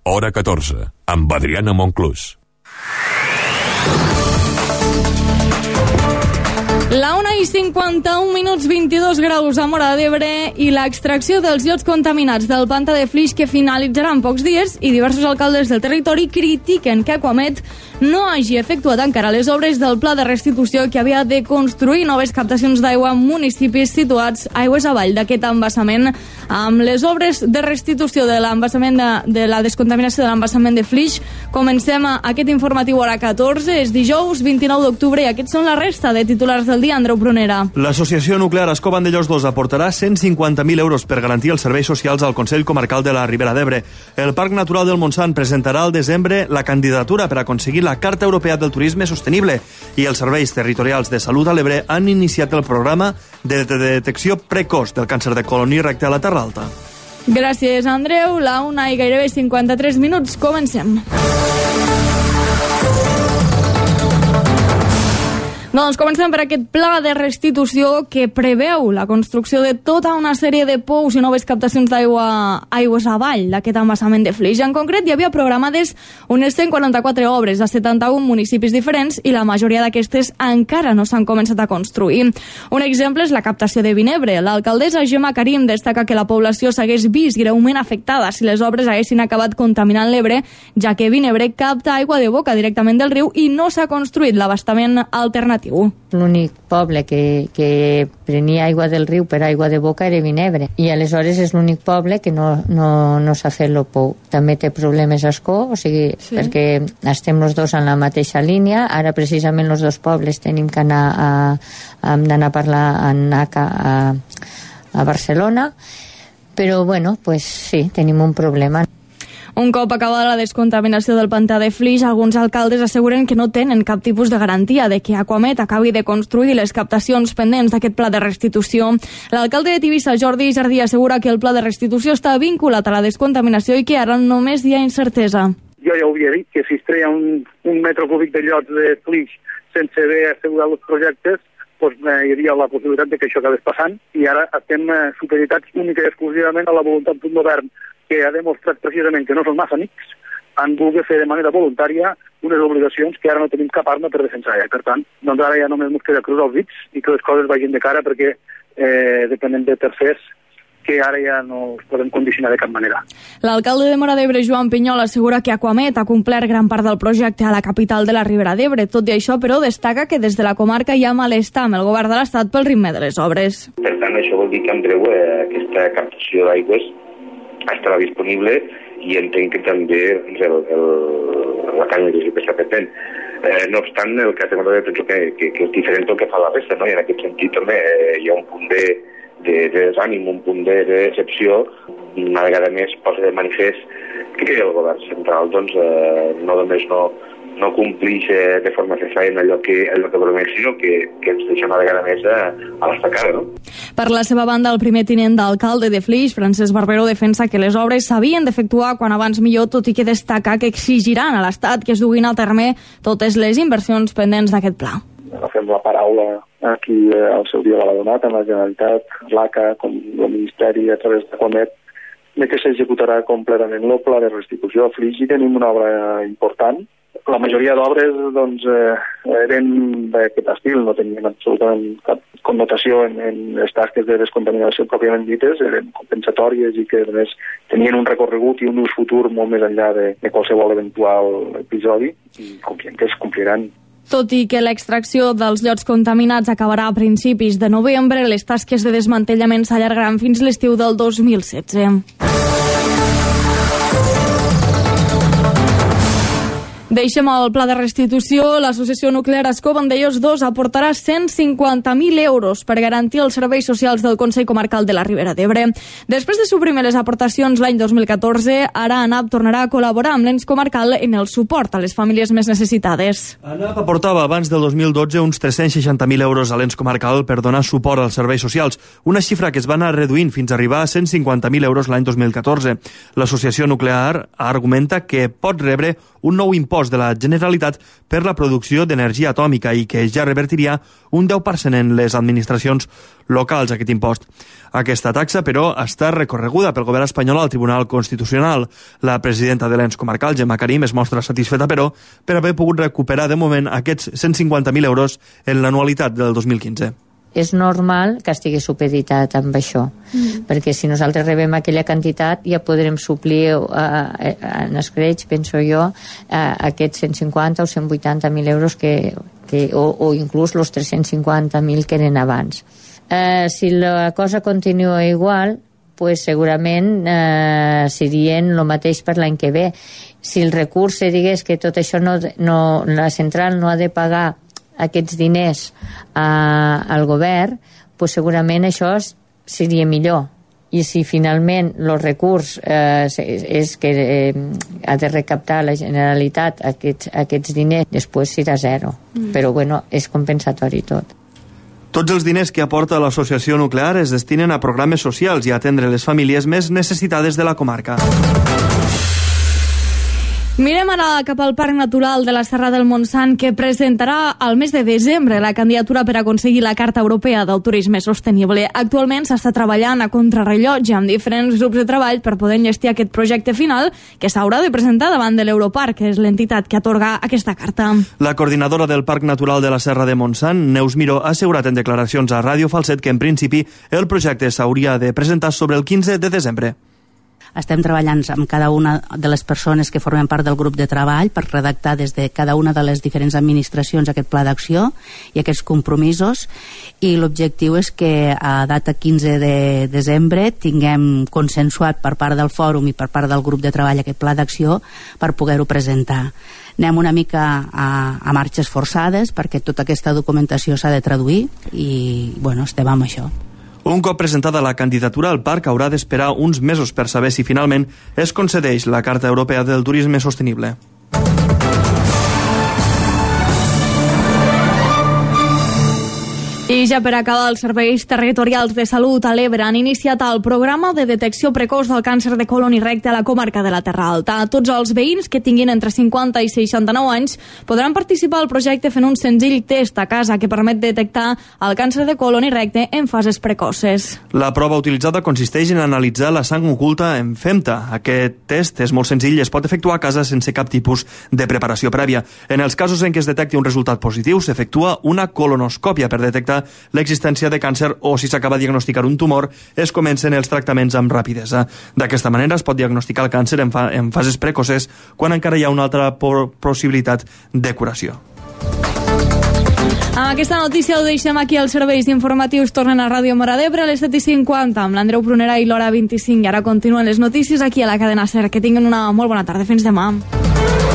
hora 14, amb Adriana Monclús. La 1:51, 22 graus a Móra d'Ebre i l'extracció dels llots contaminats del pantà de Flix que finalitzarà en pocs dies, i diversos alcaldes del territori critiquen que Aquamet no hagi efectuat encara les obres del pla de restitució que havia de construir noves captacions d'aigua en municipis situats aigües avall d'aquest embassament. Amb les obres de restitució de l'embassament de la descontaminació de l'embassament de Flix, comencem aquest informatiu hora 14, és dijous 29 d'octubre i aquests són la resta de titulars del dia. Andreu Prunera. L'Associació Nuclear Ascó Vandellòs 2 aportarà 150.000 euros per garantir els serveis socials al Consell Comarcal de la Ribera d'Ebre. El Parc Natural del Montsant presentarà al desembre la candidatura per aconseguir la Carta Europea del Turisme Sostenible i els serveis territorials de salut a l'Ebre han iniciat el programa de detecció precoç del càncer de colon i recte a la Terra Alta. Gràcies, Andreu. La 1 i gairebé 53 minuts. Comencem. Doncs comencem per aquest pla de restitució que preveu la construcció de tota una sèrie de pous i noves captacions d'aigua aigües avall d'aquest embassament de Flix. En concret, hi havia programades unes 144 obres a 71 municipis diferents i la majoria d'aquestes encara no s'han començat a construir. Un exemple és la captació de Vinebre. L'alcaldessa Gemma Karim destaca que la població s'hagués vist greument afectada si les obres haguessin acabat contaminant l'Ebre, ja que Vinebre capta aigua de boca directament del riu i no s'ha construït l'abastament alternatiu. L'únic poble que prenia aigua del riu per aigua de boca era Vinebre, i aleshores és l'únic poble que no s'ha fet el pou. També té problemes Ascó, o sigui, sí, perquè estem els dos en la mateixa línia. Ara precisament els dos pobles tenim que anar a parlar en ACA a Barcelona, però bueno, pues sí, tenim un problema. Un cop acabada la descontaminació del pantà de Flix, alguns alcaldes asseguren que no tenen cap tipus de garantia de que Aquamet acabi de construir les captacions pendents d'aquest pla de restitució. L'alcalde de Tivissa, Jordi Jardí, assegura que el pla de restitució està vinculat a la descontaminació i que ara només hi ha incertesa. Jo ja ho havia dit, que si es treia un metre cúbic de llots de Flix sense haver assegurat els projectes, doncs hi havia la possibilitat de que això acabés passant, i ara estem supeditats única i exclusivament a la voluntat d'un govern que ha demostrat precisament que no són massa amics, han volgut fer de manera voluntària unes obligacions que ara no tenim cap arma per defensar. Per tant, doncs ara ja només ens queda cruzar els dits i que les coses vagin de cara, perquè depenent de tercers que ara ja no es poden condicionar de cap manera. L'alcalde de Móra d'Ebre, Joan Pinyol, assegura que Aquamet ha complert gran part del projecte a la capital de la Ribera d'Ebre. Tot i això, però, destaca que des de la comarca hi ha malestar amb el govern de l'Estat pel ritme de les obres. Per tant, això vol dir que en breu aquesta captació d'aigües estarà disponible, i entenc que també la canalització que està pendent. No obstant, el que estem parlant penso que és diferent del que fa la resta, no? I en aquest sentit també hi ha un punt de desànim, un punt de decepció. Una vegada més posa de manifest que el govern central doncs, no només no complix de forma fefaent allò que promet, sinó que ens deixa una vegada més a l'estacada, no? Per la seva banda, el primer tinent d'alcalde de Flix, Francesc Barberó, defensa que les obres s'havien d'efectuar quan abans millor, tot i que destaca que exigiran a l'Estat que es duguin a terme totes les inversions pendents d'aquest pla. Agafem la paraula aquí al seu dia de la donat, en la Generalitat, l'ACA, com el Ministeri, a través d'Aquamet, de que s'executarà completament el pla de restitució a Flix, i tenim una obra important. La majoria d'obres doncs, eren d'aquest estil, no tenien absolutament cap connotació en les tasques de descontaminació pròpiament dites, eren compensatòries i que a més tenien un recorregut i un ús futur molt més enllà de qualsevol eventual episodi, i confiem que es compliran. Tot i que l'extracció dels llots contaminats acabarà a principis de novembre, les tasques de desmantellament s'allargaran fins l'estiu del 2016. Deixem el pla de restitució. L'Associació Nuclear Ascó Vandellòs 2 aportarà 150.000 euros per garantir els serveis socials del Consell Comarcal de la Ribera d'Ebre. Després de suprimir les aportacions l'any 2014, ara ANAP tornarà a col·laborar amb l'ens comarcal en el suport a les famílies més necessitades. ANAP aportava abans del 2012 uns 360.000 euros a l'ens comarcal per donar suport als serveis socials, una xifra que es va anar reduint fins a arribar a 150.000 euros l'any 2014. L'Associació Nuclear argumenta que pot rebre un nou impost de la Generalitat per la producció d'energia atòmica i que ja revertiria un 10% en les administracions locals, aquest impost. Aquesta taxa, però, està recorreguda pel govern espanyol al Tribunal Constitucional. La presidenta de l'ens comarcal, Gemma Karim, es mostra satisfeta, però, per haver pogut recuperar de moment aquests 150.000 euros en l'anualitat del 2015. És normal que estigui supeditat amb això, perquè si nosaltres rebem aquella quantitat ja podrem suplir en escreix, penso jo, aquests 150 o 180.000 euros o inclús els 350.000 que eren abans. Si la cosa continua igual, pues segurament serien el mateix per l'any que ve. Si el recurs se digués que tot això la central no ha de pagar aquests diners al govern, pues segurament això seria millor. I si finalment el recurs és que ha de recaptar la Generalitat aquests diners, després serà zero. Però bueno, és compensatori tot. Tots els diners que aporta l'associació nuclear es destinen a programes socials i a atendre les famílies més necessitades de la comarca. Mirem ara cap al Parc Natural de la Serra del Montsant, que presentarà al mes de desembre la candidatura per aconseguir la Carta Europea del Turisme Sostenible. Actualment s'està treballant a contrarrellotge amb diferents grups de treball per poder enllestir aquest projecte final que s'haurà de presentar davant de l'Europarc, que és l'entitat que atorga aquesta carta. La coordinadora del Parc Natural de la Serra de Montsant, Neus Miró, ha assegurat en declaracions a Ràdio Falset que en principi el projecte s'hauria de presentar sobre el 15 de desembre. Estem treballant amb cada una de les persones que formen part del grup de treball per redactar des de cada una de les diferents administracions aquest pla d'acció i aquests compromisos, i l'objectiu és que a data 15 de desembre tinguem consensuat per part del fòrum i per part del grup de treball aquest pla d'acció per poder-ho presentar. Anem una mica a marxes forçades perquè tota aquesta documentació s'ha de traduir i bueno, estem amb això. Un cop presentada la candidatura, el parc haurà d'esperar uns mesos per saber si finalment es concedeix la Carta Europea del Turisme Sostenible. I ja per acabar, els serveis territorials de salut a l'Ebre han iniciat el programa de detecció precoç del càncer de colon i recte a la comarca de la Terra Alta. Tots els veïns que tinguin entre 50 i 69 anys podran participar al projecte fent un senzill test a casa que permet detectar el càncer de colon i recte en fases precoces. La prova utilitzada consisteix en analitzar la sang oculta en femta. Aquest test és molt senzill i es pot efectuar a casa sense cap tipus de preparació prèvia. En els casos en què es detecti un resultat positiu, s'efectua una colonoscòpia per detectar l'existència de càncer, o si s'acaba de diagnosticar un tumor, es comencen els tractaments amb rapidesa. D'aquesta manera es pot diagnosticar el càncer en fases precoces quan encara hi ha una altra possibilitat de curació. Amb aquesta notícia ho deixem aquí. Els serveis informatius tornen a Ràdio Móra d'Ebre a les 7:50 amb l'Andreu Prunera i l'hora 25. I ara continuen les notícies aquí a la cadena SER. Que tinguin una molt bona tarda. Fins demà.